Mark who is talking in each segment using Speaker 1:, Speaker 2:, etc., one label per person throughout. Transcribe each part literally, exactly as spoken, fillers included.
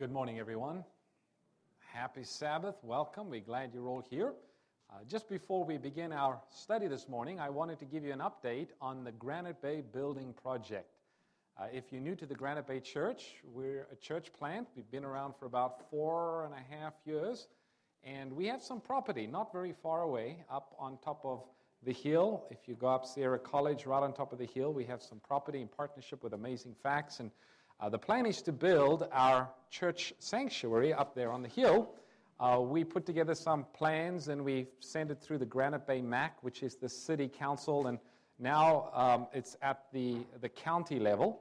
Speaker 1: Good morning, everyone. Happy Sabbath. Welcome. We're glad you're all here. Uh, just before we begin our study this morning, I wanted to give you an update on the Granite Bay building project. Uh, if you're new to the Granite Bay Church, we're a church plant. We've been around for about four and a half years, and we have some property not very far away up on top of the hill. If you go up Sierra College, right on top of the hill, we have some property in partnership with Amazing Facts, and Uh, the plan is to build our church sanctuary up there on the hill. Uh, we put together some plans and we sent it through the Granite Bay M A C, which is the city council, and now um, it's at the, the county level.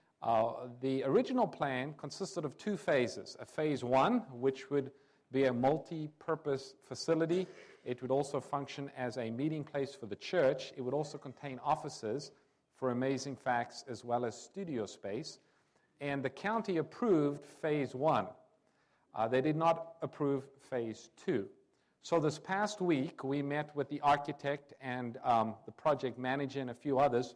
Speaker 1: Uh, the original plan consisted of two phases. A phase one, which would be a multi-purpose facility. It would also function as a meeting place for the church. It would also contain offices for Amazing Facts as well as studio space. And the county approved phase one. Uh, they did not approve phase two. So this past week, we met with the architect and um, the project manager and a few others,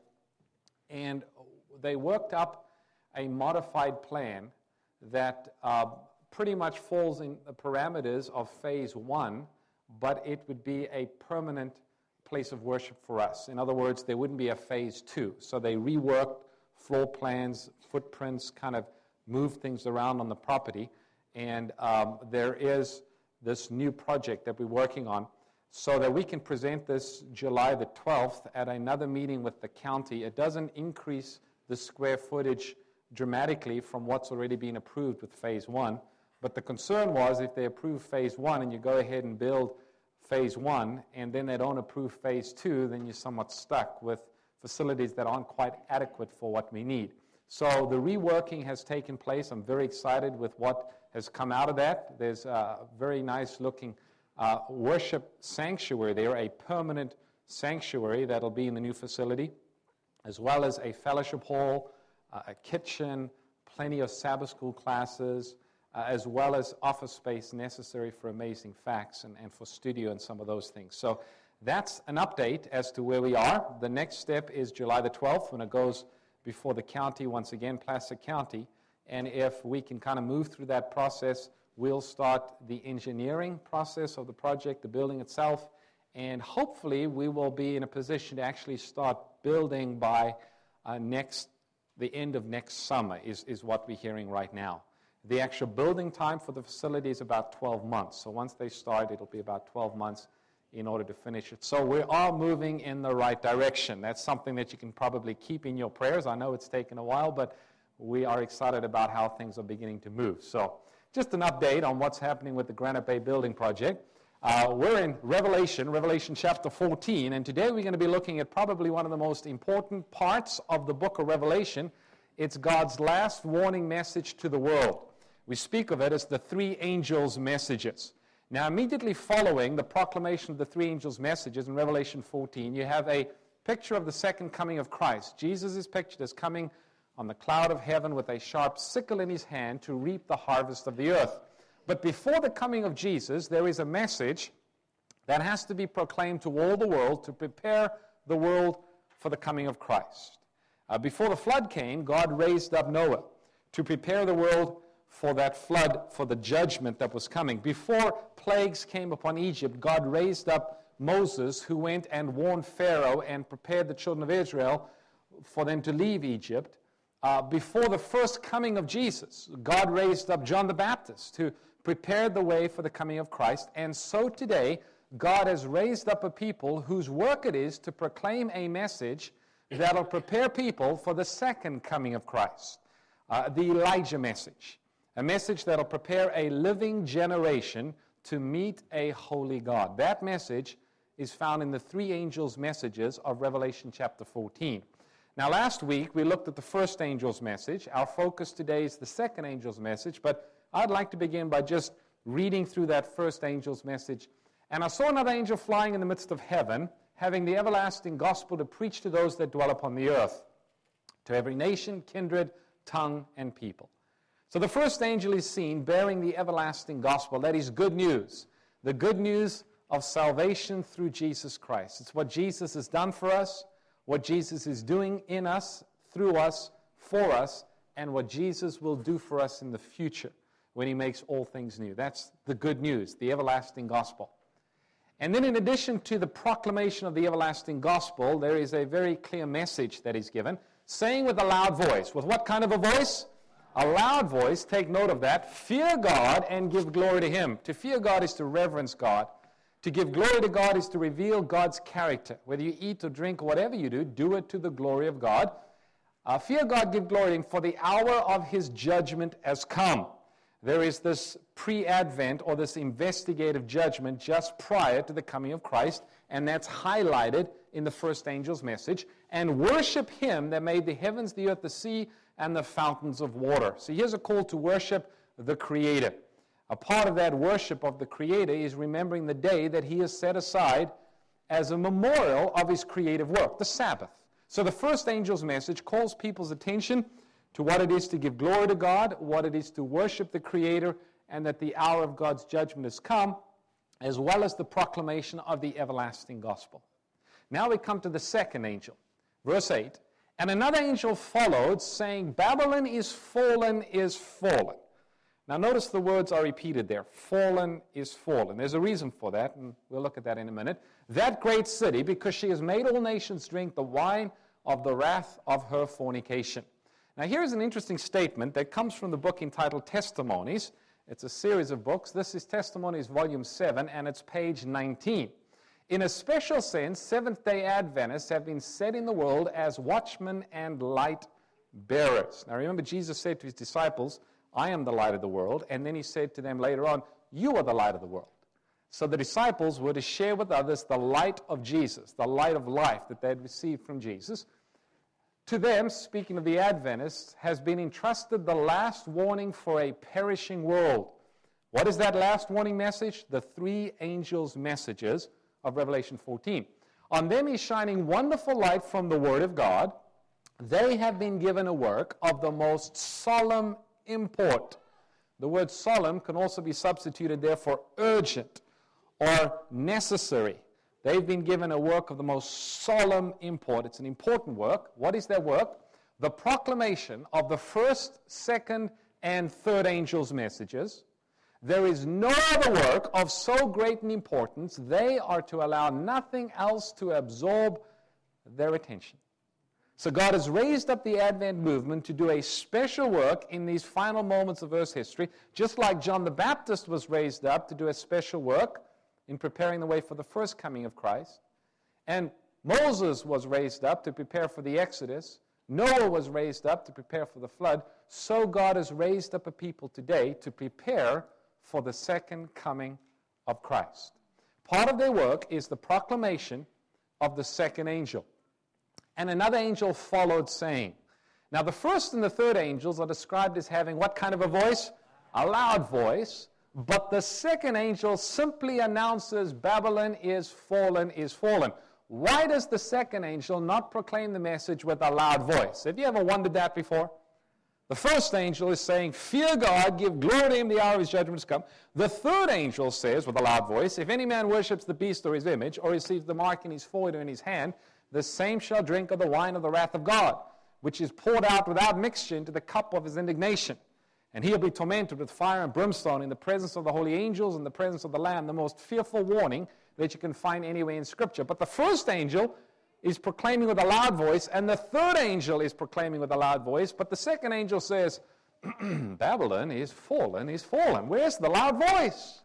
Speaker 1: and they worked up a modified plan that uh, pretty much falls in the parameters of phase one, but it would be a permanent place of worship for us. In other words, there wouldn't be a phase two. So they reworked floor plans, footprints, kind of move things around on the property. And um, there is this new project that we're working on so that we can present this July the twelfth at another meeting with the county. It doesn't increase the square footage dramatically from what's already been approved with phase one. But the concern was if they approve phase one and you go ahead and build phase one and then they don't approve phase two, then you're somewhat stuck with facilities that aren't quite adequate for what we need. So the reworking has taken place. I'm very excited with what has come out of that. There's a very nice looking uh, worship sanctuary there, a permanent sanctuary that'll be in the new facility, as well as a fellowship hall, uh, a kitchen, plenty of Sabbath school classes, uh, as well as office space necessary for Amazing Facts and, and for studio and some of those things. So that's an update as to where we are. The next step is July the twelfth when it goes before the county, once again, Placer County. And if we can kind of move through that process, we'll start the engineering process of the project, the building itself, and hopefully we will be in a position to actually start building by uh, next, the end of next summer is, is what we're hearing right now. The actual building time for the facility is about twelve months. So once they start, it'll be about twelve months in order to finish it. So we are moving in the right direction. That's something that you can probably keep in your prayers. I know it's taken a while, but we are excited about how things are beginning to move. So just an update on what's happening with the Granite Bay Building Project. Uh, we're in Revelation, Revelation chapter fourteen, and today we're going to be looking at probably one of the most important parts of the book of Revelation. It's God's last warning message to the world. We speak of it as the three angels' messages. Now, immediately following the proclamation of the three angels' messages in Revelation fourteen, you have a picture of the second coming of Christ. Jesus is pictured as coming on the cloud of heaven with a sharp sickle in his hand to reap the harvest of the earth. But before the coming of Jesus, there is a message that has to be proclaimed to all the world to prepare the world for the coming of Christ. Uh, before the flood came, God raised up Noah to prepare the world for that flood, for the judgment that was coming. Before plagues came upon Egypt, God raised up Moses, who went and warned Pharaoh and prepared the children of Israel for them to leave Egypt. Uh, before the first coming of Jesus, God raised up John the Baptist to prepare the way for the coming of Christ. And so today, God has raised up a people whose work it is to proclaim a message that will prepare people for the second coming of Christ, uh, the Elijah message. A message that will prepare a living generation to meet a holy God. That message is found in the three angels' messages of Revelation chapter fourteen. Now, last week we looked at the first angel's message. Our focus today is the second angel's message, but I'd like to begin by just reading through that first angel's message. And I saw another angel flying in the midst of heaven, having the everlasting gospel to preach to those that dwell upon the earth, to every nation, kindred, tongue, and people. So the first angel is seen bearing the everlasting gospel. That is good news. The good news of salvation through Jesus Christ. It's what Jesus has done for us, what Jesus is doing in us, through us, for us, and what Jesus will do for us in the future. when he makes all things new. That's the good news, the everlasting gospel. And then in addition to the proclamation of the everlasting gospel, there is a very clear message that is given, saying with a loud voice. With what kind of a voice? A loud voice, take note of that. Fear God and give glory to him. To fear God is to reverence God. To give glory to God is to reveal God's character. Whether you eat or drink or whatever you do, do it to the glory of God. Uh, fear God, give glory to him, for the hour of his judgment has come. There is this pre-advent or this investigative judgment just prior to the coming of Christ, and that's highlighted in the first angel's message. And worship him that made the heavens, the earth, the sea, and the fountains of water. So here's a call to worship the Creator. A part of that worship of the Creator is remembering the day that he has set aside as a memorial of his creative work, the Sabbath. So the first angel's message calls people's attention to what it is to give glory to God, what it is to worship the Creator, and that the hour of God's judgment has come, as well as the proclamation of the everlasting gospel. Now we come to the second angel. Verse eight, and another angel followed, saying, Babylon is fallen, is fallen. Now notice the words are repeated there. Fallen is fallen. There's a reason for that, and we'll look at that in a minute. That great city, because she has made all nations drink the wine of the wrath of her fornication. Now here's an interesting statement that comes from the book entitled Testimonies. It's a series of books. This is Testimonies, volume seven, and it's page nineteen. In a special sense, Seventh-day Adventists have been set in the world as watchmen and light bearers. Now remember, Jesus said to his disciples, I am the light of the world, and then he said to them later on, you are the light of the world. So the disciples were to share with others the light of Jesus, the light of life that they had received from Jesus. To them, speaking of the Adventists, has been entrusted the last warning for a perishing world. What is that last warning message? The three angels' messages of Revelation fourteen. On them is shining wonderful light from the Word of God. They have been given a work of the most solemn import. The word solemn can also be substituted there for urgent or necessary. They've been given a work of the most solemn import. It's an important work. What is their work? The proclamation of the first, second, and third angels' messages. There is no other work of so great an importance. They are to allow nothing else to absorb their attention. So God has raised up the Advent movement to do a special work in these final moments of Earth's history, just like John the Baptist was raised up to do a special work in preparing the way for the first coming of Christ. And Moses was raised up to prepare for the Exodus. Noah was raised up to prepare for the flood. So God has raised up a people today to prepare for the second coming of Christ. Part of their work is the proclamation of the second angel. And another angel followed, saying. Now the first and the third angels are described as having what kind of a voice? A loud voice. But the second angel simply announces Babylon is fallen, is fallen. Why does the second angel not proclaim the message with a loud voice? Have you ever wondered that before? The first angel is saying, fear God, give glory to him, the hour of his judgment has come. The third angel says with a loud voice, if any man worships the beast or his image, or receives the mark in his forehead or in his hand, the same shall drink of the wine of the wrath of God, which is poured out without mixture into the cup of his indignation. And he'll be tormented with fire and brimstone in the presence of the holy angels and the presence of the Lamb, the most fearful warning that you can find anywhere in Scripture. But the first angel is proclaiming with a loud voice, and the third angel is proclaiming with a loud voice, but the second angel says, Babylon is fallen, is fallen. Where's the loud voice?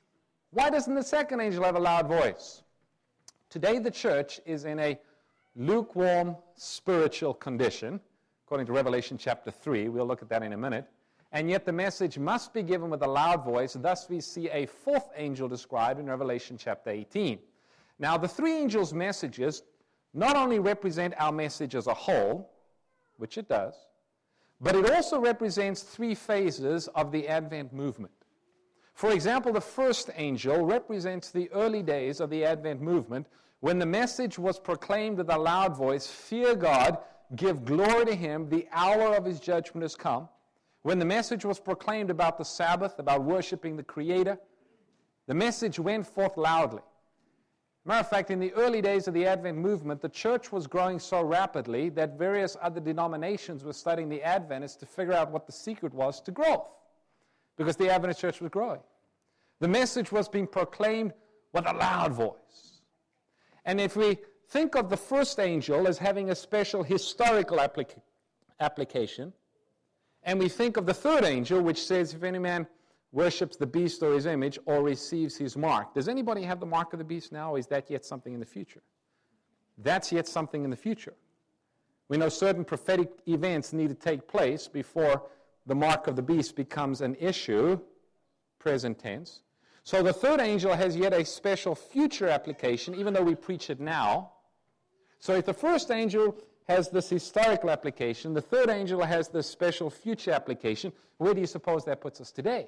Speaker 1: Why doesn't the second angel have a loud voice? Today the church is in a lukewarm spiritual condition, according to Revelation chapter three. We'll look at that in a minute. And yet the message must be given with a loud voice. Thus we see a fourth angel described in Revelation chapter eighteen. Now the three angels' messages not only represent our message as a whole, which it does, but it also represents three phases of the Advent movement. For example, the first angel represents the early days of the Advent movement when the message was proclaimed with a loud voice, fear God, give glory to him, the hour of his judgment has come. When the message was proclaimed about the Sabbath, about worshiping the Creator, the message went forth loudly. Matter of fact, in the early days of the Advent movement, the church was growing so rapidly that various other denominations were studying the Adventists to figure out what the secret was to growth. because the Adventist church was growing. The message was being proclaimed with a loud voice. And if we think of the first angel as having a special historical applica- application, and we think of the third angel, which says, if any man worships the beast or his image or receives his mark. Does anybody have the mark of the beast now, or is that yet something in the future? That's yet something in the future. We know certain prophetic events need to take place before the mark of the beast becomes an issue, present tense. So the third angel has yet a special future application, even though we preach it now. So if the first angel has this historical application, the third angel has this special future application, where do you suppose that puts us today?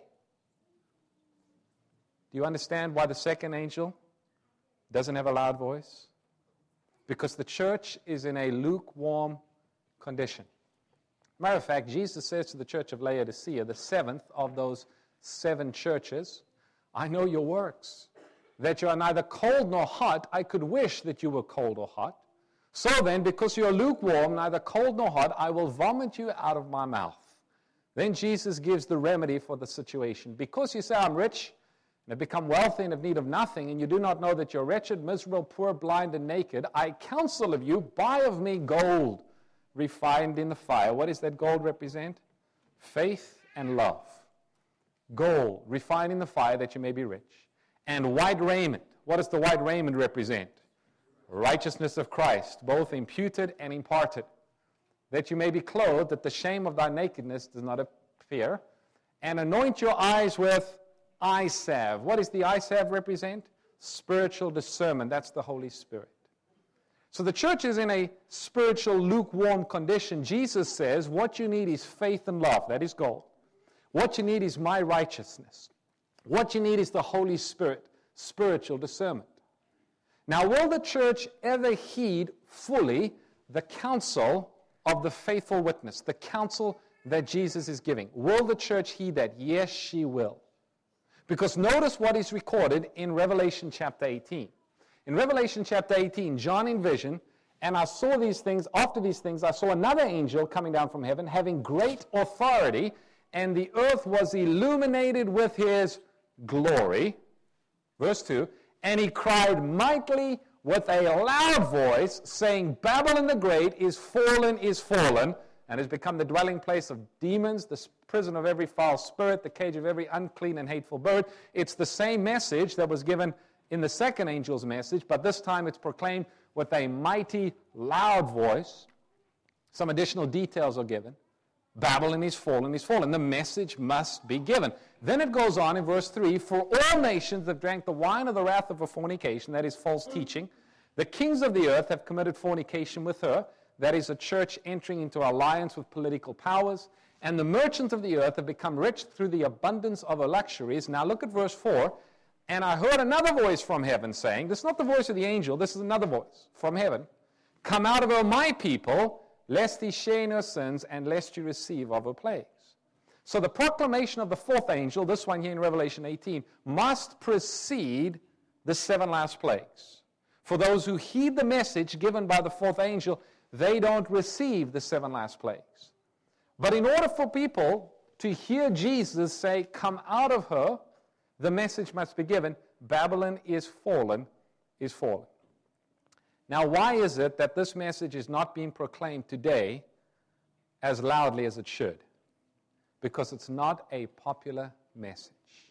Speaker 1: Do you understand why the second angel doesn't have a loud voice? Because the church is in a lukewarm condition. Matter of fact, Jesus says to the church of Laodicea, the seventh of those seven churches, I know your works, that you are neither cold nor hot. I could wish that you were cold or hot. So then, because you are lukewarm, neither cold nor hot, I will vomit you out of my mouth. Then Jesus gives the remedy for the situation. Because you say, I'm rich, and have become wealthy and have need of nothing, and you do not know that you're wretched, miserable, poor, blind, and naked, I counsel of you, buy of me gold refined in the fire. What does that gold represent? Faith and love. Gold refined in the fire that you may be rich. And white raiment. What does the white raiment represent? Righteousness of Christ, both imputed and imparted. That you may be clothed, that the shame of thy nakedness does not appear. And anoint your eyes with eye salve. What does the eye salve represent? Spiritual discernment. That's the Holy Spirit. So the church is in a spiritual lukewarm condition. Jesus says what you need is faith and love. That is gold. What you need is my righteousness. What you need is the Holy Spirit, spiritual discernment. Now, will the church ever heed fully the counsel of the faithful witness, the counsel that Jesus is giving? Will the church heed that? Yes, she will. Because notice what is recorded in Revelation chapter eighteen. In Revelation chapter eighteen, John envisioned, and I saw these things, after these things, I saw another angel coming down from heaven, having great authority, and the earth was illuminated with his glory. Verse two, and he cried mightily with a loud voice, saying, Babylon the Great is fallen, is fallen, and has become the dwelling place of demons, the prison of every foul spirit, the cage of every unclean and hateful bird. It's the same message that was given in the second angel's message, but this time it's proclaimed with a mighty, loud voice. Some additional details are given. Babylon is fallen, is fallen. The message must be given. Then it goes on in verse three, for all nations have drank the wine of the wrath of her fornication, that is false teaching. The kings of the earth have committed fornication with her, that is a church entering into alliance with political powers. And the merchants of the earth have become rich through the abundance of her luxuries. Now look at verse four. And I heard another voice from heaven saying, this is not the voice of the angel, this is another voice from heaven. Come out of her, my people, lest ye share in her sins, and lest you receive of her plagues. So the proclamation of the fourth angel, this one here in Revelation eighteen, must precede the seven last plagues. For those who heed the message given by the fourth angel, they don't receive the seven last plagues. But in order for people to hear Jesus say, come out of her, the message must be given, Babylon is fallen, is fallen. Now, why is it that this message is not being proclaimed today as loudly as it should? Because it's not a popular message.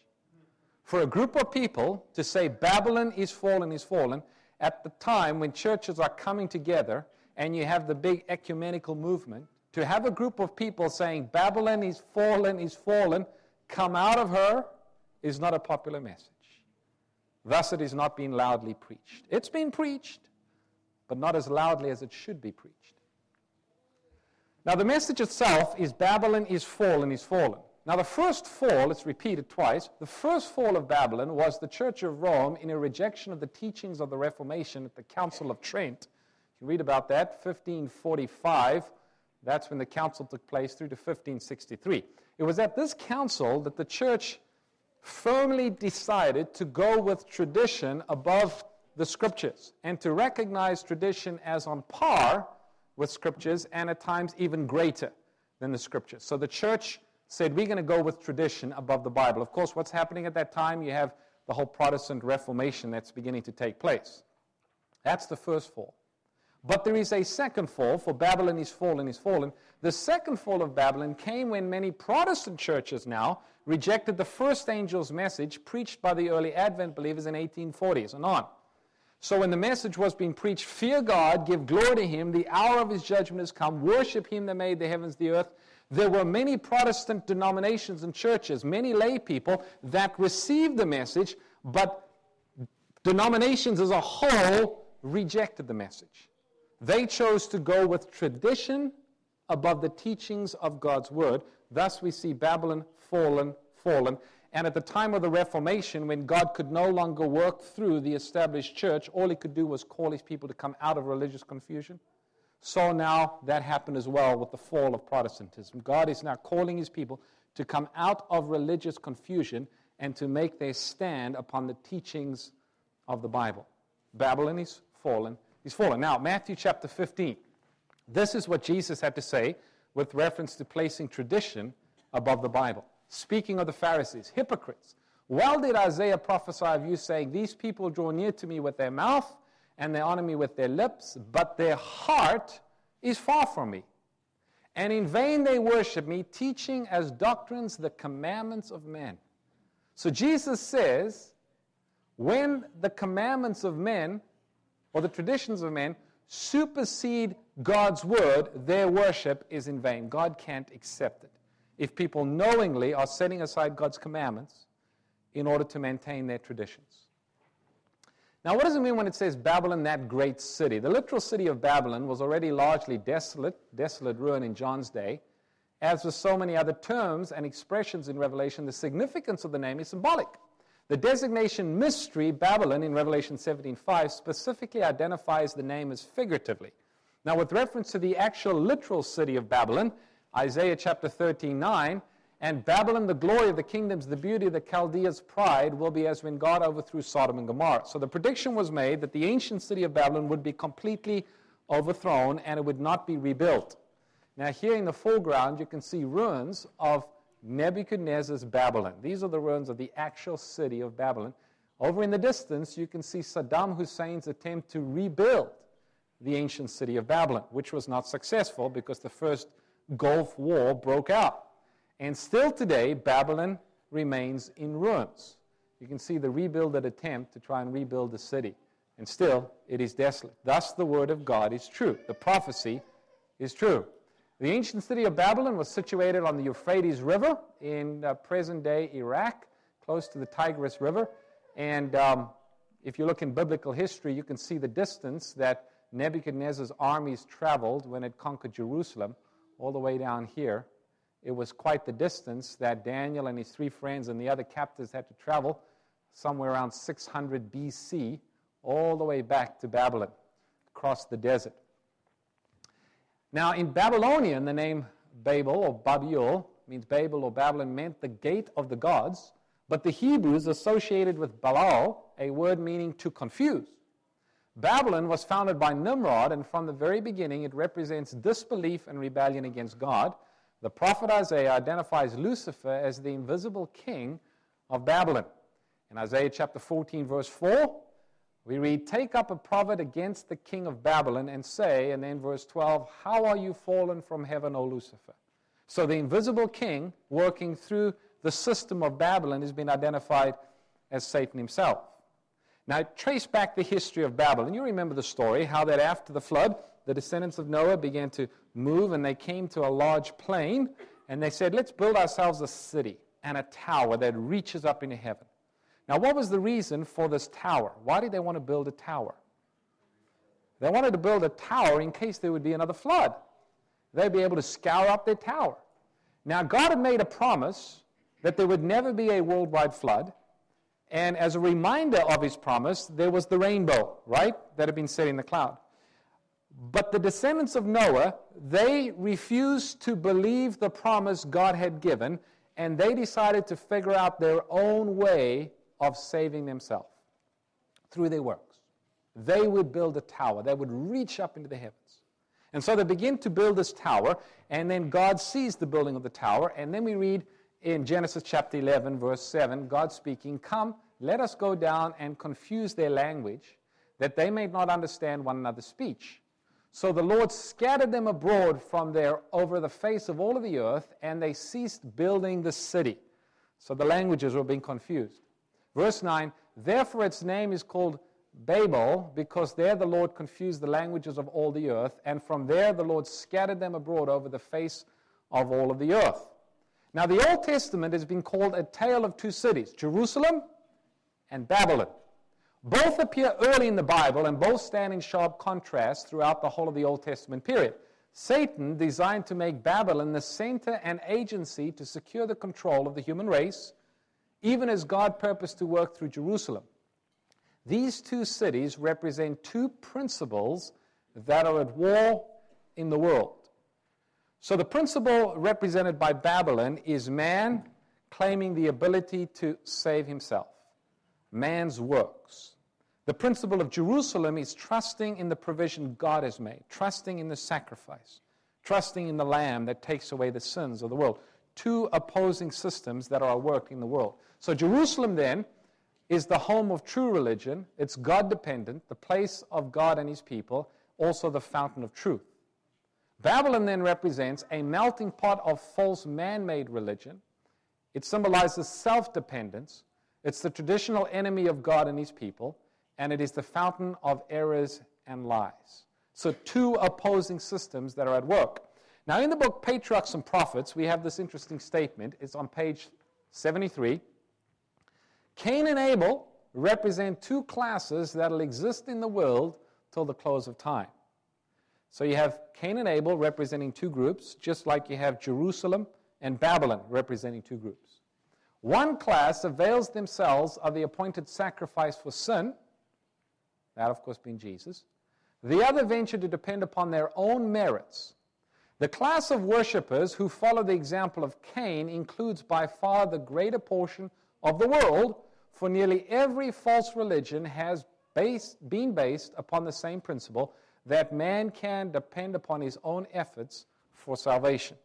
Speaker 1: For a group of people to say Babylon is fallen, is fallen, at the time when churches are coming together and you have the big ecumenical movement, to have a group of people saying Babylon is fallen, is fallen, come out of her, is not a popular message. Thus, it is not being loudly preached. It's been preached, but not as loudly as it should be preached. Now, the message itself is Babylon is fallen, is fallen. Now, the first fall, it's repeated twice, the first fall of Babylon was the Church of Rome in a rejection of the teachings of the Reformation at the Council of Trent. You can read about that, fifteen forty-five. That's when the council took place through to fifteen sixty-three. It was at this council that the church firmly decided to go with tradition above the Scriptures and to recognize tradition as on par with Scriptures and at times even greater than the Scriptures. So the church said, we're going to go with tradition above the Bible. Of course, what's happening at that time? You have the whole Protestant Reformation that's beginning to take place. That's the first fall. But there is a second fall, for Babylon is fallen, is fallen. The second fall of Babylon came when many Protestant churches now rejected the first angel's message preached by the early Advent believers in eighteen forties and on. So when the message was being preached, fear God, give glory to Him, the hour of His judgment has come, worship Him that made the heavens, the earth. There were many Protestant denominations and churches, many lay people that received the message, but denominations as a whole rejected the message. They chose to go with tradition above the teachings of God's Word. Thus we see Babylon fallen, fallen. And at the time of the Reformation, when God could no longer work through the established church, all He could do was call His people to come out of religious confusion. So now that happened as well with the fall of Protestantism. God is now calling His people to come out of religious confusion and to make their stand upon the teachings of the Bible. Babylon is fallen. He's fallen. Now, Matthew chapter fifteen. This is what Jesus had to say with reference to placing tradition above the Bible. Speaking of the Pharisees, hypocrites. Well did Isaiah prophesy of you, saying, these people draw near to me with their mouth, and they honor me with their lips, but their heart is far from me. And in vain they worship me, teaching as doctrines the commandments of men. So Jesus says, when the commandments of men, or the traditions of men, supersede God's word, their worship is in vain. God can't accept it. If people knowingly are setting aside God's commandments in order to maintain their traditions. Now, what does it mean when it says Babylon, that great city? The literal city of Babylon was already largely desolate, desolate ruin in John's day. As with so many other terms and expressions in Revelation, the significance of the name is symbolic. The designation mystery, Babylon, in Revelation seventeen five, specifically identifies the name as figuratively. Now, with reference to the actual literal city of Babylon, Isaiah chapter thirteen nine, and Babylon, the glory of the kingdoms, the beauty of the Chaldeans' pride, will be as when God overthrew Sodom and Gomorrah. So the prediction was made that the ancient city of Babylon would be completely overthrown and it would not be rebuilt. Now, here in the foreground, you can see ruins of Nebuchadnezzar's Babylon. These are the ruins of the actual city of Babylon. Over in the distance, you can see Saddam Hussein's attempt to rebuild the ancient city of Babylon, which was not successful because the first Gulf War broke out. And still today, Babylon remains in ruins. You can see the rebuilded attempt to try and rebuild the city. And still, it is desolate. Thus, the word of God is true. The prophecy is true. The ancient city of Babylon was situated on the Euphrates River in uh, present-day Iraq, close to the Tigris River. And um, if you look in biblical history, you can see the distance that Nebuchadnezzar's armies traveled when it conquered Jerusalem, all the way down here. It was quite the distance that Daniel and his three friends and the other captives had to travel, somewhere around six hundred B C, all the way back to Babylon, across the desert. Now, in Babylonian, the name Babel or Babel means Babel or Babylon meant the gate of the gods, but the Hebrews associated with Balal, a word meaning to confuse. Babylon was founded by Nimrod, and from the very beginning it represents disbelief and rebellion against God. The prophet Isaiah identifies Lucifer as the invisible king of Babylon. In Isaiah chapter fourteen, verse four, we read, take up a proverb against the king of Babylon and say, and then verse twelve, how are you fallen from heaven, O Lucifer? So the invisible king working through the system of Babylon has been identified as Satan himself. Now, trace back the history of Babylon. You remember the story, how that after the flood, the descendants of Noah began to move, and they came to a large plain, and they said, let's build ourselves a city and a tower that reaches up into heaven. Now, what was the reason for this tower? Why did they want to build a tower? They wanted to build a tower in case there would be another flood. They'd be able to scour up their tower. Now, God had made a promise that there would never be a worldwide flood. And as a reminder of his promise, there was the rainbow, right, that had been set in the cloud. But the descendants of Noah, they refused to believe the promise God had given, and they decided to figure out their own way of saving themselves through their works. They would build a tower that would reach up into the heavens. And so they begin to build this tower, and then God sees the building of the tower, and then we read in Genesis chapter eleven, verse seven, God speaking, "Come, let us go down and confuse their language, that they may not understand one another's speech." So the Lord scattered them abroad from there over the face of all of the earth, and they ceased building the city. So the languages were being confused. Verse nine, "Therefore its name is called Babel, because there the Lord confused the languages of all the earth, and from there the Lord scattered them abroad over the face of all of the earth." Now the Old Testament has been called a tale of two cities, Jerusalem and Babylon. Both appear early in the Bible, and both stand in sharp contrast throughout the whole of the Old Testament period. Satan designed to make Babylon the center and agency to secure the control of the human race, even as God purposed to work through Jerusalem. These two cities represent two principles that are at war in the world. So the principle represented by Babylon is man claiming the ability to save himself, man's works. The principle of Jerusalem is trusting in the provision God has made, trusting in the sacrifice, trusting in the Lamb that takes away the sins of the world. Two opposing systems that are at work in the world. So Jerusalem then is the home of true religion. It's God-dependent, the place of God and his people, also the fountain of truth. Babylon then represents a melting pot of false man-made religion. It symbolizes self-dependence. It's the traditional enemy of God and his people, and it is the fountain of errors and lies. So two opposing systems that are at work. Now in the book Patriarchs and Prophets, we have this interesting statement. It's on page seventy-three. Cain and Abel represent two classes that will exist in the world till the close of time. So you have Cain and Abel representing two groups, just like you have Jerusalem and Babylon representing two groups. One class avails themselves of the appointed sacrifice for sin, that of course being Jesus. The other venture to depend upon their own merits. The class of worshippers who follow the example of Cain includes by far the greater portion of the world, for nearly every false religion has based, been based upon the same principle, that man can depend upon his own efforts for salvation,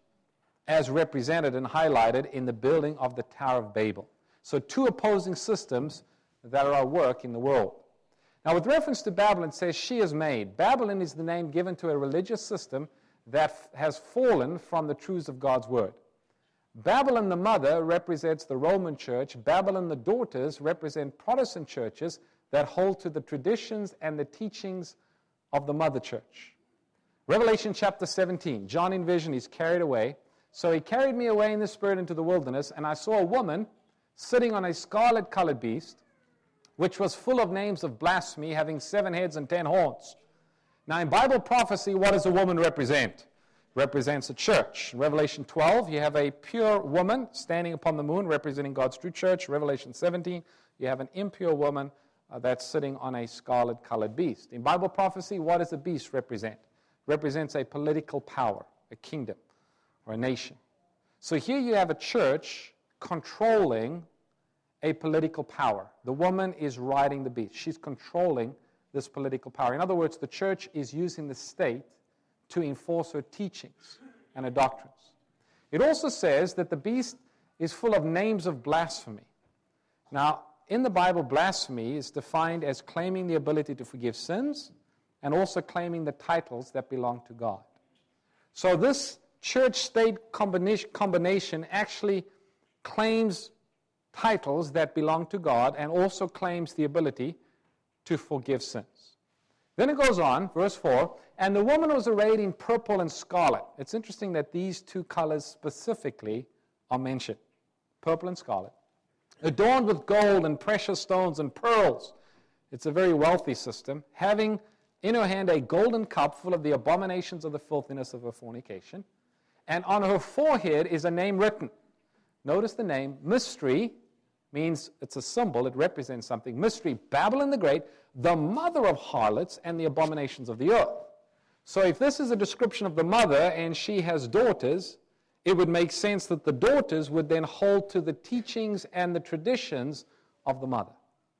Speaker 1: as represented and highlighted in the building of the Tower of Babel. So two opposing systems that are at work in the world. Now with reference to Babylon, it says she is made. Babylon is the name given to a religious system that f- has fallen from the truths of God's word. Babylon the mother represents the Roman church. Babylon the daughters represent Protestant churches that hold to the traditions and the teachings of the mother church. Revelation chapter seventeen, John in vision is carried away. So he carried me away in the spirit into the wilderness, and I saw a woman sitting on a scarlet-colored beast, which was full of names of blasphemy, having seven heads and ten horns. Now in Bible prophecy, what does a woman represent? Represents a church. In Revelation twelve, you have a pure woman standing upon the moon, representing God's true church. Revelation seventeen, you have an impure woman uh, that's sitting on a scarlet-colored beast. In Bible prophecy, what does the beast represent? Represents a political power, a kingdom, or a nation. So here you have a church controlling a political power. The woman is riding the beast. She's controlling this political power. In other words, the church is using the state to enforce her teachings and her doctrines. It also says that the beast is full of names of blasphemy. Now, in the Bible, blasphemy is defined as claiming the ability to forgive sins and also claiming the titles that belong to God. So this church-state combination, combination actually claims titles that belong to God and also claims the ability to forgive sins. Then it goes on, verse four, and the woman was arrayed in purple and scarlet. It's interesting that these two colors specifically are mentioned, purple and scarlet, adorned with gold and precious stones and pearls. It's a very wealthy system, having in her hand a golden cup full of the abominations of the filthiness of her fornication, and on her forehead is a name written. Notice the name, Mystery, means it's a symbol, it represents something. Mystery, Babylon the Great, the mother of harlots and the abominations of the earth. So if this is a description of the mother and she has daughters, it would make sense that the daughters would then hold to the teachings and the traditions of the mother.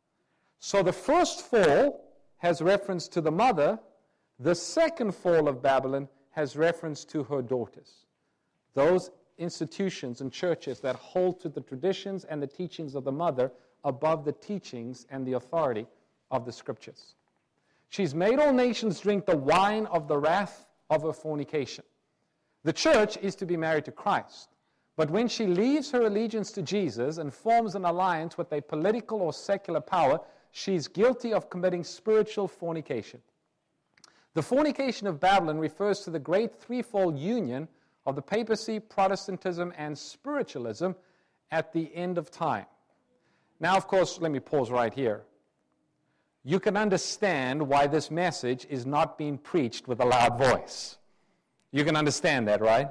Speaker 1: So the first fall has reference to the mother. The second fall of Babylon has reference to her daughters. Those institutions and churches that hold to the traditions and the teachings of the mother above the teachings and the authority of the Scriptures. She's made all nations drink the wine of the wrath of her fornication. The church is to be married to Christ. But when she leaves her allegiance to Jesus and forms an alliance with a political or secular power, she's guilty of committing spiritual fornication. The fornication of Babylon refers to the great threefold union of the papacy, Protestantism, and spiritualism at the end of time. Now, of course, let me pause right here. You can understand why this message is not being preached with a loud voice. You can understand that, right?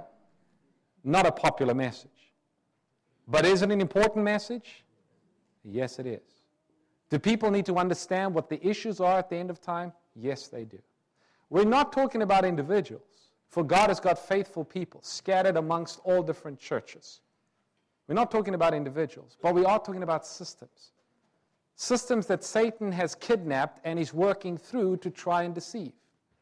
Speaker 1: Not a popular message. But is it an important message? Yes, it is. Do people need to understand what the issues are at the end of time? Yes, they do. We're not talking about individuals, for God has got faithful people scattered amongst all different churches. We're not talking about individuals, but we are talking about systems. Systems that Satan has kidnapped and is working through to try and deceive.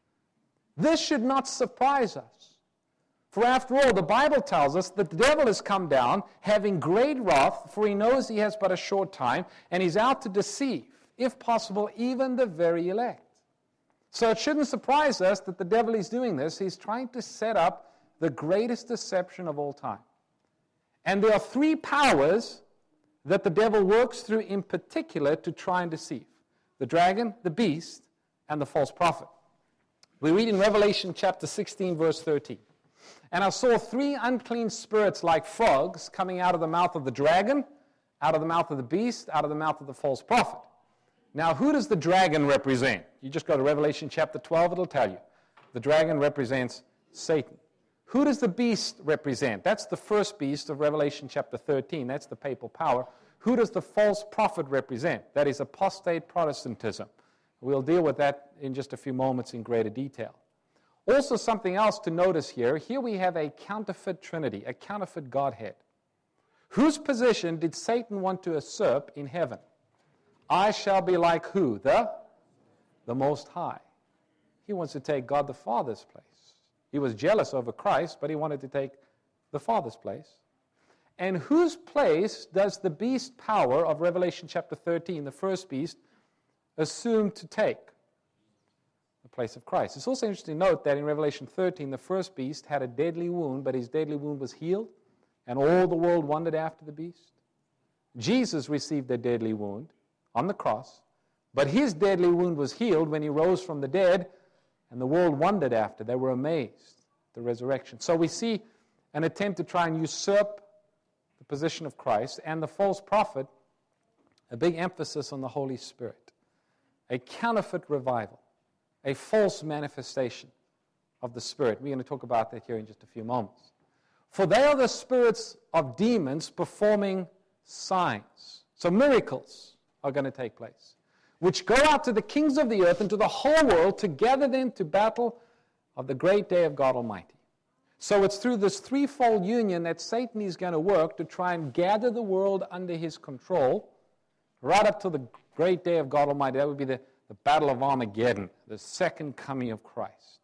Speaker 1: This should not surprise us. For after all, the Bible tells us that the devil has come down, having great wrath, for he knows he has but a short time, and he's out to deceive, if possible, even the very elect. So it shouldn't surprise us that the devil is doing this. He's trying to set up the greatest deception of all time. And there are three powers that the devil works through in particular to try and deceive: the dragon, the beast, and the false prophet. We read in Revelation chapter sixteen, verse thirteen. And I saw three unclean spirits like frogs coming out of the mouth of the dragon, out of the mouth of the beast, out of the mouth of the false prophet. Now, who does the dragon represent? You just go to Revelation chapter twelve, it'll tell you. The dragon represents Satan. Who does the beast represent? That's the first beast of Revelation chapter thirteen. That's the papal power. Who does the false prophet represent? That is apostate Protestantism. We'll deal with that in just a few moments in greater detail. Also, something else to notice here. Here we have a counterfeit trinity, a counterfeit Godhead. Whose position did Satan want to usurp in heaven? I shall be like who? The, the Most High. He wants to take God the Father's place. He was jealous over Christ, but he wanted to take the Father's place. And whose place does the beast power of Revelation chapter thirteen, the first beast, assume to take? The place of Christ. It's also interesting to note that in Revelation thirteen, the first beast had a deadly wound, but his deadly wound was healed, and all the world wondered after the beast. Jesus received a deadly wound on the cross, but his deadly wound was healed when he rose from the dead, and the world wondered after. They were amazed at the resurrection. So we see an attempt to try and usurp the position of Christ, and the false prophet, a big emphasis on the Holy Spirit, a counterfeit revival, a false manifestation of the Spirit. We're going to talk about that here in just a few moments. For they are the spirits of demons performing signs. So miracles are going to take place, which go out to the kings of the earth and to the whole world to gather them to battle of the great day of God Almighty. So it's through this threefold union that Satan is going to work to try and gather the world under his control right up to the great day of God Almighty. That would be the, the Battle of Armageddon, the second coming of Christ.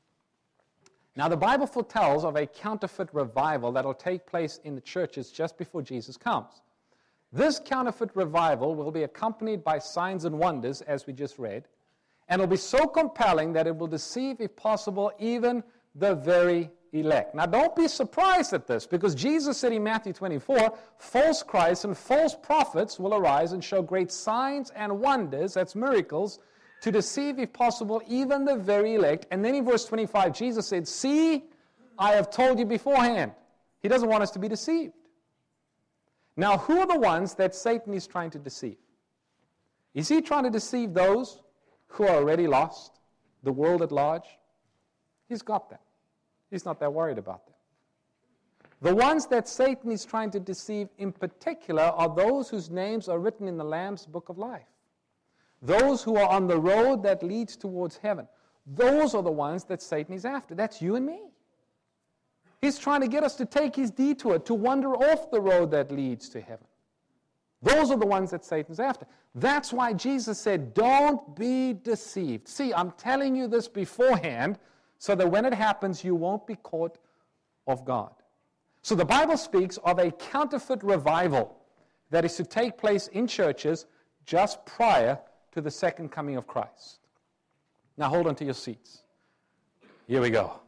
Speaker 1: Now, the Bible foretells of a counterfeit revival that will take place in the churches just before Jesus comes. This counterfeit revival will be accompanied by signs and wonders, as we just read, and it will be so compelling that it will deceive, if possible, even the very elect. Now, don't be surprised at this, because Jesus said in Matthew twenty-four, false Christs and false prophets will arise and show great signs and wonders, that's miracles, to deceive, if possible, even the very elect. And then in verse twenty-five, Jesus said, see, I have told you beforehand. He doesn't want us to be deceived. Now, who are the ones that Satan is trying to deceive? Is he trying to deceive those who are already lost, the world at large? He's got them. He's not that worried about them. The ones that Satan is trying to deceive in particular are those whose names are written in the Lamb's book of life. Those who are on the road that leads towards heaven. Those are the ones that Satan is after. That's you and me. He's trying to get us to take his detour, to wander off the road that leads to heaven. Those are the ones that Satan's after. That's why Jesus said, don't be deceived. See, I'm telling you this beforehand so that when it happens, you won't be caught off guard. So the Bible speaks of a counterfeit revival that is to take place in churches just prior to the second coming of Christ. Now hold on to your seats. Here we go.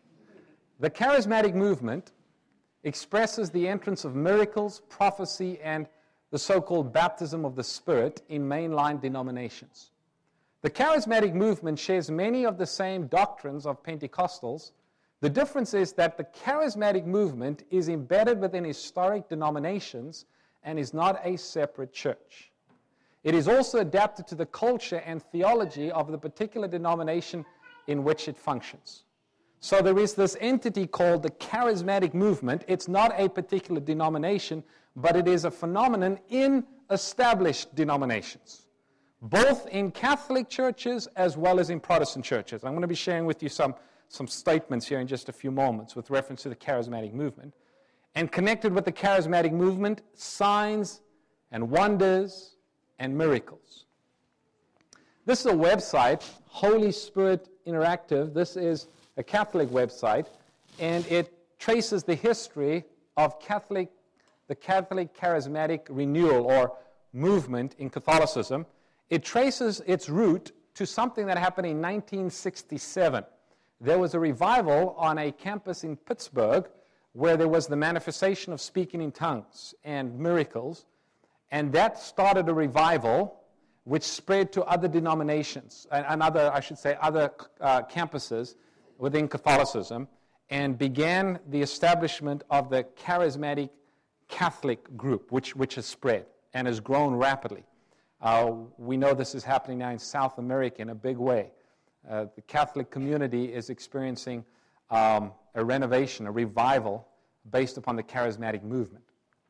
Speaker 1: The charismatic movement expresses the entrance of miracles, prophecy, and the so-called baptism of the Spirit in mainline denominations. The charismatic movement shares many of the same doctrines of Pentecostals. The difference is that the charismatic movement is embedded within historic denominations and is not a separate church. It is also adapted to the culture and theology of the particular denomination in which it functions. So there is this entity called the charismatic movement. It's not a particular denomination, but it is a phenomenon in established denominations, both in Catholic churches as well as in Protestant churches. I'm going to be sharing with you some, some statements here in just a few moments with reference to the charismatic movement. And connected with the charismatic movement, signs and wonders and miracles. This is a website, Holy Spirit Interactive. This is a Catholic website, and it traces the history of Catholic, the Catholic charismatic renewal or movement in Catholicism. It traces its root to something that happened in nineteen sixty-seven. There was a revival on a campus in Pittsburgh where there was the manifestation of speaking in tongues and miracles, and that started a revival which spread to other denominations, and other, I should say, other uh, campuses within Catholicism, and began the establishment of the charismatic Catholic group, which, which has spread and has grown rapidly. Uh, we know this is happening now in South America in a big way. Uh, the Catholic community is experiencing um, a renovation, a revival, based upon the charismatic movement.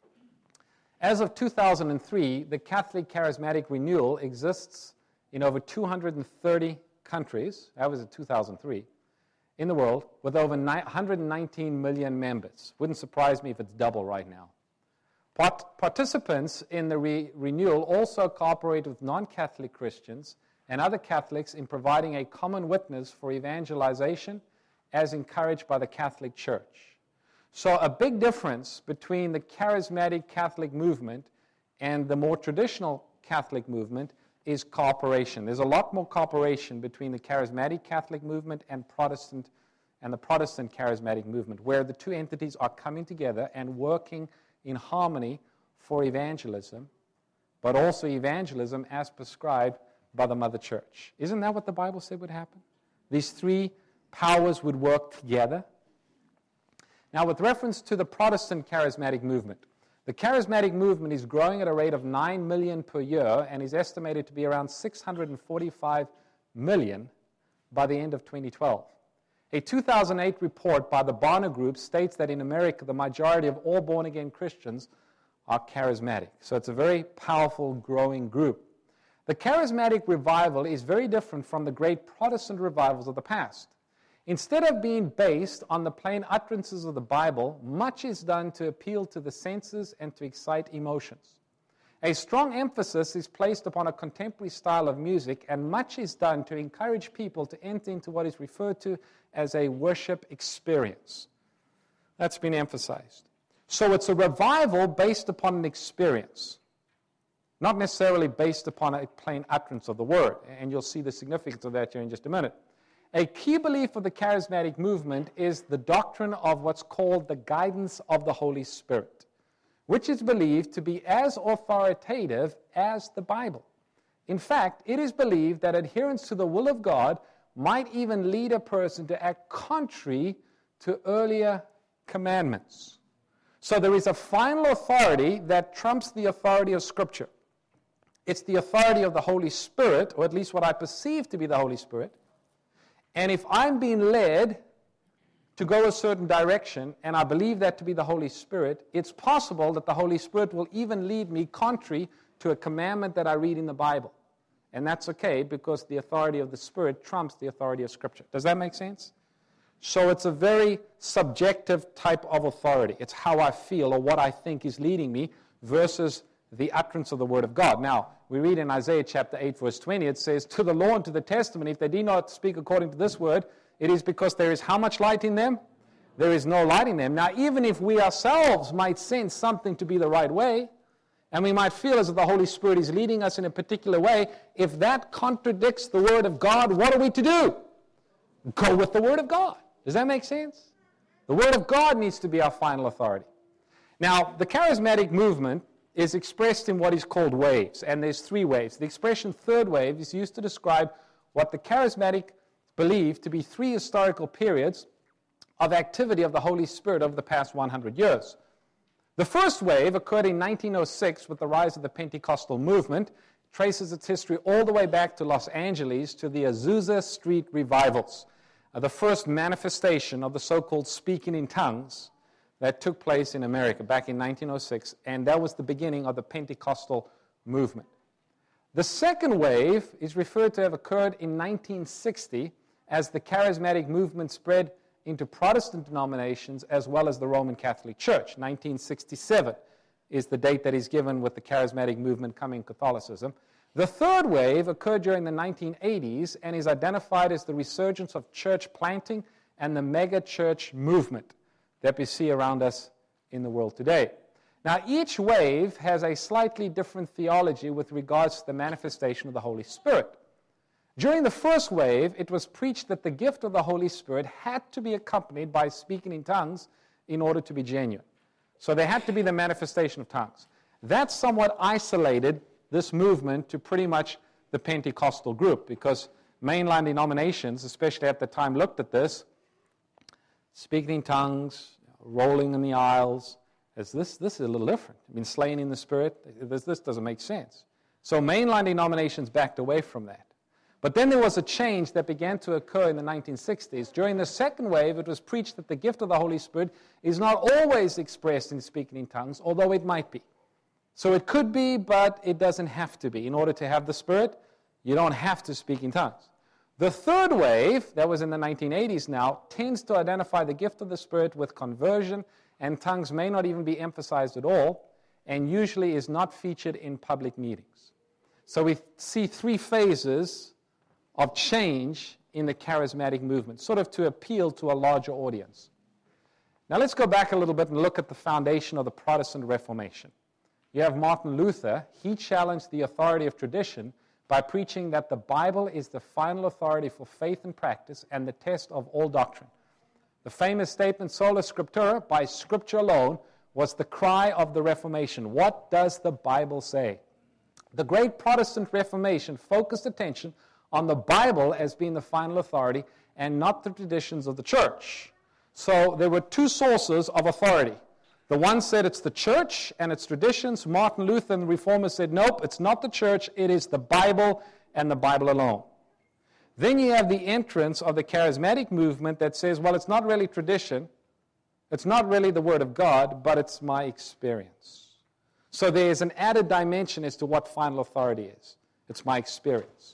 Speaker 1: As of two thousand three, the Catholic charismatic renewal exists in over two hundred thirty countries. That was in two thousand three. In the world, with over one hundred nineteen million members. Wouldn't surprise me if it's double right now. Part- participants in the re- renewal also cooperate with non-Catholic Christians and other Catholics in providing a common witness for evangelization as encouraged by the Catholic Church. So a big difference between the charismatic Catholic movement and the more traditional Catholic movement is cooperation. There's a lot more cooperation between the charismatic Catholic movement and Protestant and the Protestant charismatic movement, where the two entities are coming together and working in harmony for evangelism, but also evangelism as prescribed by the Mother Church. Isn't that what the Bible said would happen? These three powers would work together. Now, with reference to the Protestant charismatic movement, the charismatic movement is growing at a rate of nine million per year and is estimated to be around six hundred forty-five million by the end of twenty twelve. A two thousand eight report by the Barna Group states that in America, the majority of all born-again Christians are charismatic. So it's a very powerful, growing group. The charismatic revival is very different from the great Protestant revivals of the past. Instead of being based on the plain utterances of the Bible, much is done to appeal to the senses and to excite emotions. A strong emphasis is placed upon a contemporary style of music, and much is done to encourage people to enter into what is referred to as a worship experience. That's been emphasized. So it's a revival based upon an experience, not necessarily based upon a plain utterance of the word, and you'll see the significance of that here in just a minute. A key belief of the charismatic movement is the doctrine of what's called the guidance of the Holy Spirit, which is believed to be as authoritative as the Bible. In fact, it is believed that adherence to the will of God might even lead a person to act contrary to earlier commandments. So there is a final authority that trumps the authority of Scripture. It's the authority of the Holy Spirit, or at least what I perceive to be the Holy Spirit. And if I'm being led to go a certain direction, and I believe that to be the Holy Spirit, it's possible that the Holy Spirit will even lead me contrary to a commandment that I read in the Bible. And that's okay, because the authority of the Spirit trumps the authority of Scripture. Does that make sense? So it's a very subjective type of authority. It's how I feel or what I think is leading me versus the utterance of the Word of God. Now, we read in Isaiah chapter eight, verse twenty, it says, "To the law and to the testament, if they do not speak according to this word, It is because there is how much light in them? There is no light in them. Now, even if we ourselves might sense something to be the right way, and we might feel as if the Holy Spirit is leading us in a particular way, if that contradicts the Word of God, what are we to do? Go with the Word of God. Does that make sense? The Word of God needs to be our final authority. Now, the charismatic movement is expressed in what is called waves, and there's three waves. The expression third wave is used to describe what the charismatic believe to be three historical periods of activity of the Holy Spirit over the past one hundred years. The first wave occurred in nineteen oh six with the rise of the Pentecostal movement. It traces its history all the way back to Los Angeles to the Azusa Street revivals, uh, the first manifestation of the so-called speaking in tongues that took place in America back in nineteen oh six, and that was the beginning of the Pentecostal movement. The second wave is referred to have occurred in nineteen sixty as the charismatic movement spread into Protestant denominations as well as the Roman Catholic Church. nineteen sixty-seven is the date that is given with the charismatic movement coming Catholicism. The third wave occurred during the nineteen eighties and is identified as the resurgence of church planting and the mega church movement that we see around us in the world today. Now, each wave has a slightly different theology with regards to the manifestation of the Holy Spirit. During the first wave, it was preached that the gift of the Holy Spirit had to be accompanied by speaking in tongues in order to be genuine. So there had to be the manifestation of tongues. That somewhat isolated this movement to pretty much the Pentecostal group, because mainline denominations, especially at the time, looked at this, speaking in tongues, rolling in the aisles, as this, this is a little different. I mean, slaying in the Spirit, this, this doesn't make sense. So mainline denominations backed away from that. But then there was a change that began to occur in the nineteen sixties. During the second wave, it was preached that the gift of the Holy Spirit is not always expressed in speaking in tongues, although it might be. So it could be, but it doesn't have to be. In order to have the Spirit, you don't have to speak in tongues. The third wave, that was in the nineteen eighties now, tends to identify the gift of the Spirit with conversion, and tongues may not even be emphasized at all, and usually is not featured in public meetings. So we see three phases of change in the charismatic movement, sort of to appeal to a larger audience. Now let's go back a little bit and look at the foundation of the Protestant Reformation. You have Martin Luther. He challenged the authority of tradition by preaching that the Bible is the final authority for faith and practice and the test of all doctrine. The famous statement, sola scriptura, by Scripture alone, was the cry of the Reformation. What does the Bible say? The great Protestant Reformation focused attention on the Bible as being the final authority and not the traditions of the church. So there were two sources of authority. The one said it's the church and its traditions. Martin Luther and the Reformers said, nope, it's not the church, it is the Bible and the Bible alone. Then you have the entrance of the charismatic movement that says, well, it's not really tradition, it's not really the Word of God, but it's my experience. So there's an added dimension as to what final authority is. It's my experience.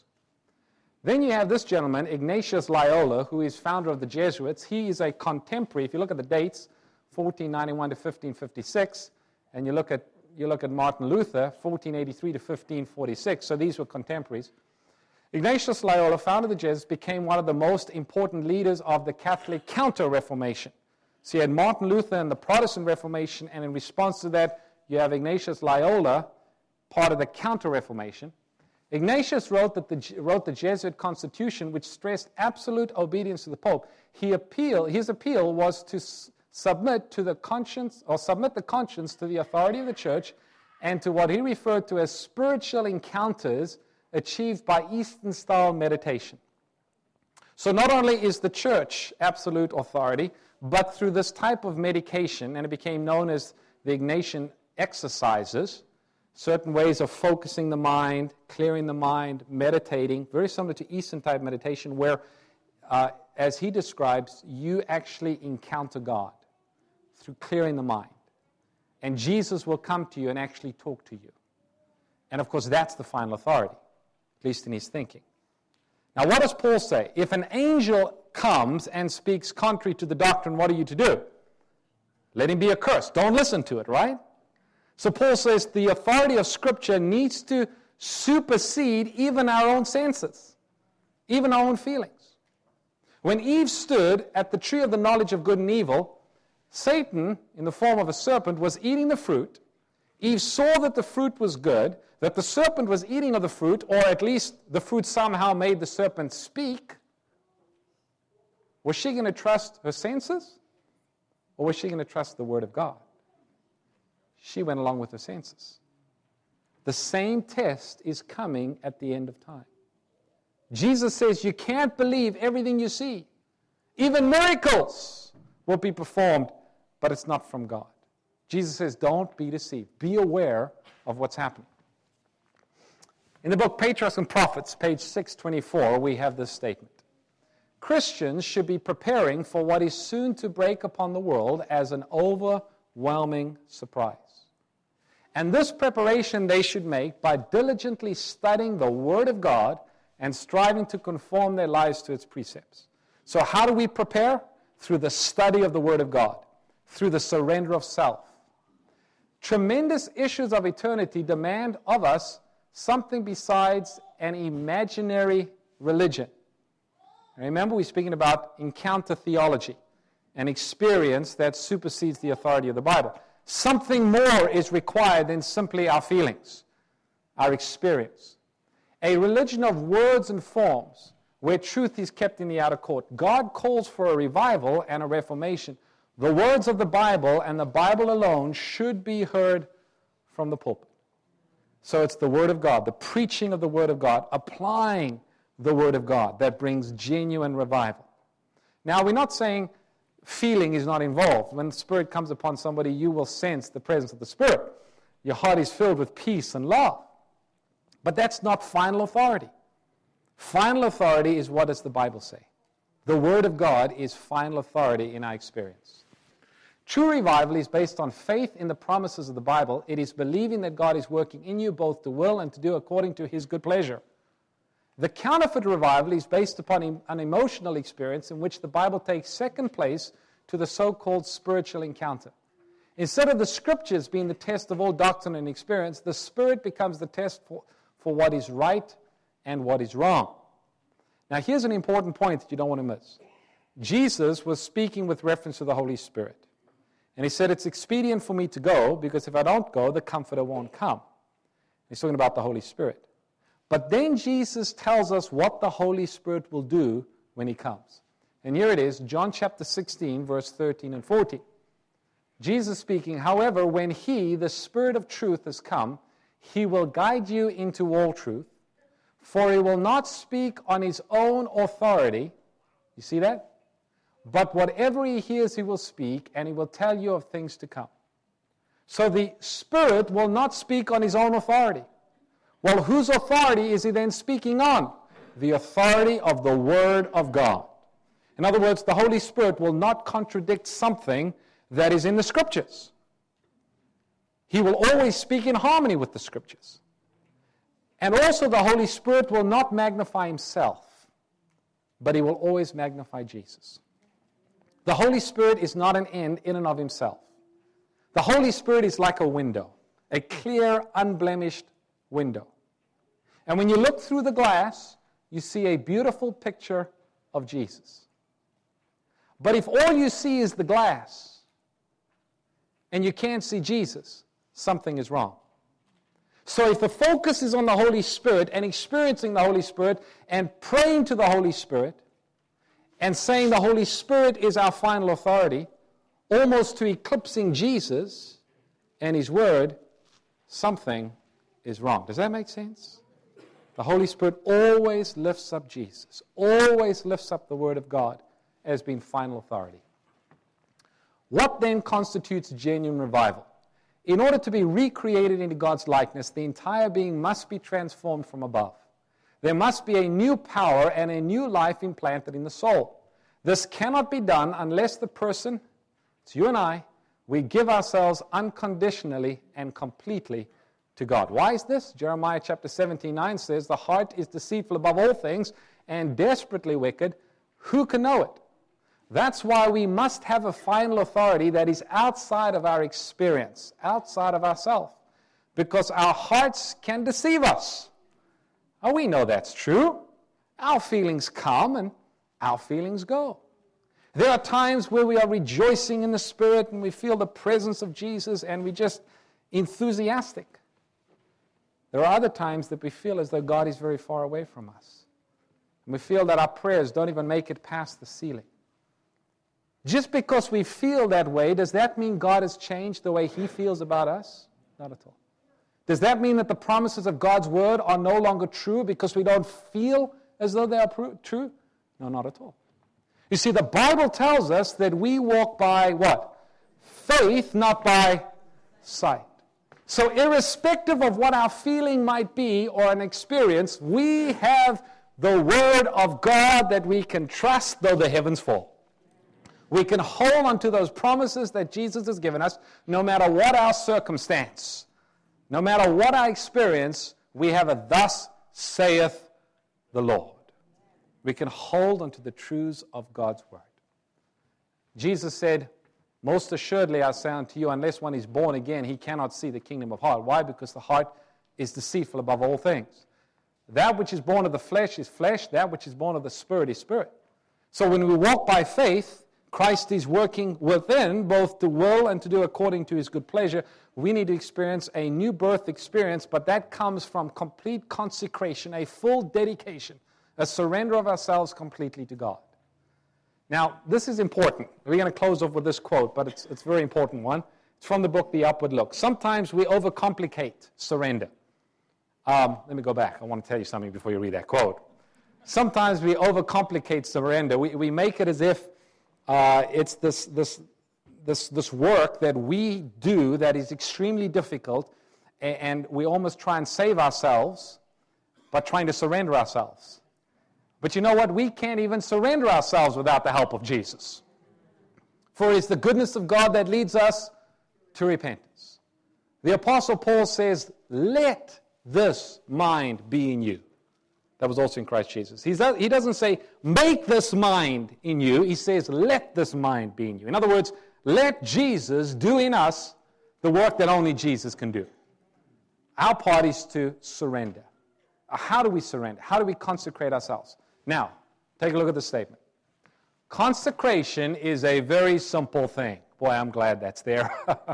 Speaker 1: Then you have this gentleman, Ignatius Loyola, who is founder of the Jesuits. He is a contemporary. If you look at the dates, fourteen ninety-one to fifteen fifty-six, and you look at you look at Martin Luther, fourteen eighty-three to fifteen forty-six. So these were contemporaries. Ignatius Loyola, founder of the Jesuits, became one of the most important leaders of the Catholic Counter-Reformation. So you had Martin Luther and the Protestant Reformation, and in response to that, you have Ignatius Loyola, part of the Counter-Reformation. Ignatius wrote, that the, wrote the Jesuit Constitution, which stressed absolute obedience to the Pope. He appeal, his appeal was to s- submit to the conscience, or submit the conscience to the authority of the Church, and to what he referred to as spiritual encounters achieved by Eastern-style meditation. So not only is the Church absolute authority, but through this type of medication, and it became known as the Ignatian exercises, certain ways of focusing the mind, clearing the mind, meditating, very similar to Eastern-type meditation, where, uh, as he describes, you actually encounter God through clearing the mind. And Jesus will come to you and actually talk to you. And, of course, that's the final authority, at least in his thinking. Now, what does Paul say? If an angel comes and speaks contrary to the doctrine, what are you to do? Let him be accursed. Don't listen to it, right? So Paul says the authority of Scripture needs to supersede even our own senses, even our own feelings. When Eve stood at the tree of the knowledge of good and evil, Satan, in the form of a serpent, was eating the fruit. Eve saw that the fruit was good, that the serpent was eating of the fruit, or at least the fruit somehow made the serpent speak. Was she going to trust her senses? Or was she going to trust the Word of God? She went along with her senses. The same test is coming at the end of time. Jesus says you can't believe everything you see. Even miracles will be performed, but it's not from God. Jesus says, don't be deceived. Be aware of what's happening. In the book Patriarchs and Prophets, page six twenty-four, we have this statement. Christians should be preparing for what is soon to break upon the world as an overwhelming surprise. And this preparation they should make by diligently studying the Word of God and striving to conform their lives to its precepts. So how do we prepare? Through the study of the Word of God, through the surrender of self. Tremendous issues of eternity demand of us something besides an imaginary religion. Remember, we're speaking about encounter theology, an experience that supersedes the authority of the Bible. Something more is required than simply our feelings, our experience. A religion of words and forms where truth is kept in the outer court. God calls for a revival and a reformation. The words of the Bible and the Bible alone should be heard from the pulpit. So it's the Word of God, the preaching of the Word of God, applying the Word of God that brings genuine revival. Now, we're not saying feeling is not involved. When the Spirit comes upon somebody, you will sense the presence of the Spirit. Your heart is filled with peace and love. But that's not final authority. Final authority is, what does the Bible say? The Word of God is final authority in our experience. True revival is based on faith in the promises of the Bible. It is believing that God is working in you both to will and to do according to His good pleasure. The counterfeit revival is based upon an emotional experience in which the Bible takes second place to the so-called spiritual encounter. Instead of the Scriptures being the test of all doctrine and experience, the Spirit becomes the test for, for what is right and what is wrong. Now, here's an important point that you don't want to miss. Jesus was speaking with reference to the Holy Spirit. And He said, it's expedient for me to go, because if I don't go, the Comforter won't come. He's talking about the Holy Spirit. But then Jesus tells us what the Holy Spirit will do when He comes. And here it is, John chapter sixteen, verse thirteen and fourteen. Jesus speaking, however, when He, the Spirit of truth, has come, He will guide you into all truth, for He will not speak on His own authority. You see that? But whatever He hears, He will speak, and He will tell you of things to come. So the Spirit will not speak on His own authority. Well, whose authority is He then speaking on? The authority of the Word of God. In other words, the Holy Spirit will not contradict something that is in the Scriptures. He will always speak in harmony with the Scriptures. And also the Holy Spirit will not magnify Himself, but He will always magnify Jesus. The Holy Spirit is not an end in and of Himself. The Holy Spirit is like a window, a clear, unblemished window. And when you look through the glass, you see a beautiful picture of Jesus. But if all you see is the glass, and you can't see Jesus, something is wrong. So if the focus is on the Holy Spirit and experiencing the Holy Spirit and praying to the Holy Spirit and saying the Holy Spirit is our final authority, almost to eclipsing Jesus and His Word, something is wrong. Does that make sense? The Holy Spirit always lifts up Jesus, always lifts up the Word of God as being final authority. What then constitutes genuine revival? In order to be recreated into God's likeness, the entire being must be transformed from above. There must be a new power and a new life implanted in the soul. This cannot be done unless the person, it's you and I, we give ourselves unconditionally and completely to God. Why is this? Jeremiah chapter seventeen, nine says, the heart is deceitful above all things and desperately wicked. Who can know it? That's why we must have a final authority that is outside of our experience, outside of ourselves, because our hearts can deceive us. Oh, we know that's true. Our feelings come and our feelings go. There are times where we are rejoicing in the Spirit and we feel the presence of Jesus and we're just enthusiastic. There are other times that we feel as though God is very far away from us. And we feel that our prayers don't even make it past the ceiling. Just because we feel that way, does that mean God has changed the way He feels about us? Not at all. Does that mean that the promises of God's Word are no longer true because we don't feel as though they are true? No, not at all. You see, the Bible tells us that we walk by what? Faith, not by sight. So irrespective of what our feeling might be or an experience, we have the Word of God that we can trust though the heavens fall. We can hold on to those promises that Jesus has given us no matter what our circumstance. No matter what our experience, we have a thus saith the Lord. We can hold on to the truths of God's Word. Jesus said, most assuredly I say unto you, unless one is born again, he cannot see the kingdom of God. Why? Because the heart is deceitful above all things. That which is born of the flesh is flesh. That which is born of the Spirit is spirit. So when we walk by faith, Christ is working within both to will and to do according to His good pleasure. We need to experience a new birth experience, but that comes from complete consecration, a full dedication, a surrender of ourselves completely to God. Now, this is important. We're going to close off with this quote, but it's, it's a very important one. It's from the book, The Upward Look. Sometimes we overcomplicate surrender. Um, let me go back. I want to tell you something before you read that quote. Sometimes we overcomplicate surrender. We, we make it as if uh, it's this, this, this, this work that we do that is extremely difficult, and, and we almost try and save ourselves by trying to surrender ourselves. But you know what? We can't even surrender ourselves without the help of Jesus. For it's the goodness of God that leads us to repentance. The Apostle Paul says, let this mind be in you. That was also in Christ Jesus. He's, he doesn't say, make this mind in you. He says, let this mind be in you. In other words, let Jesus do in us the work that only Jesus can do. Our part is to surrender. How do we surrender? How do we consecrate ourselves? Now, take a look at the statement. Consecration is a very simple thing. Boy, I'm glad that's there.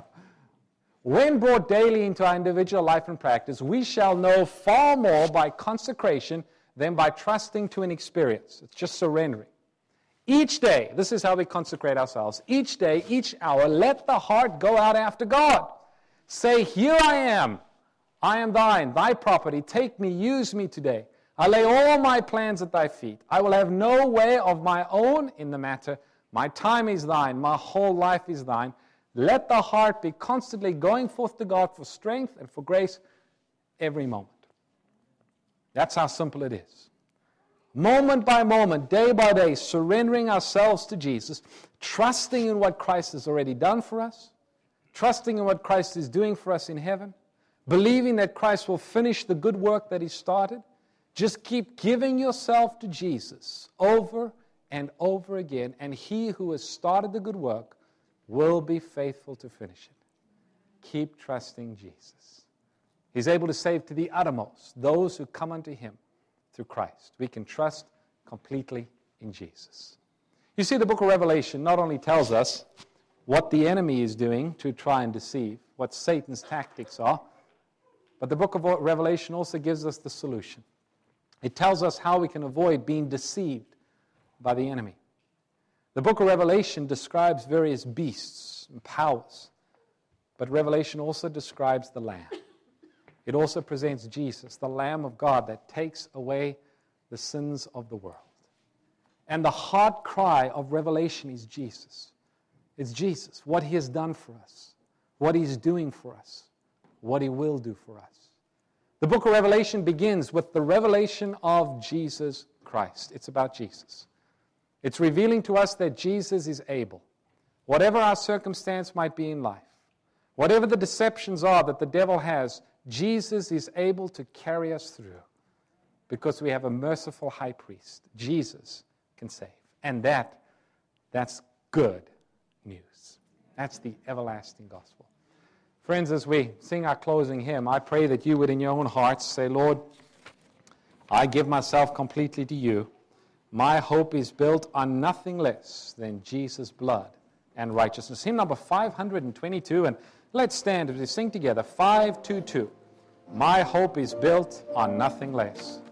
Speaker 1: When brought daily into our individual life and practice, we shall know far more by consecration than by trusting to an experience. It's just surrendering. Each day, this is how we consecrate ourselves. Each day, each hour, let the heart go out after God. Say, here I am. I am thine, thy property. Take me, use me today. I lay all my plans at thy feet. I will have no way of my own in the matter. My time is thine. My whole life is thine. Let the heart be constantly going forth to God for strength and for grace every moment. That's how simple it is. Moment by moment, day by day, surrendering ourselves to Jesus, trusting in what Christ has already done for us, trusting in what Christ is doing for us in heaven, believing that Christ will finish the good work that He started. Just keep giving yourself to Jesus over and over again, and He who has started the good work will be faithful to finish it. Keep trusting Jesus. He's able to save to the uttermost those who come unto Him through Christ. We can trust completely in Jesus. You see, the book of Revelation not only tells us what the enemy is doing to try and deceive, what Satan's tactics are, but the book of Revelation also gives us the solution. It tells us how we can avoid being deceived by the enemy. The book of Revelation describes various beasts and powers, but Revelation also describes the Lamb. It also presents Jesus, the Lamb of God that takes away the sins of the world. And the heart cry of Revelation is Jesus. It's Jesus, what He has done for us, what He's doing for us, what He will do for us. The book of Revelation begins with the revelation of Jesus Christ. It's about Jesus. It's revealing to us that Jesus is able. Whatever our circumstance might be in life, whatever the deceptions are that the devil has, Jesus is able to carry us through because we have a merciful high priest. Jesus can save. And that, that's good news. That's the everlasting gospel. Friends, as we sing our closing hymn, I pray that you would in your own hearts say, Lord, I give myself completely to you. My hope is built on nothing less than Jesus' blood and righteousness. Hymn number five hundred twenty-two, and let's stand as we sing together, five two two. My hope is built on nothing less.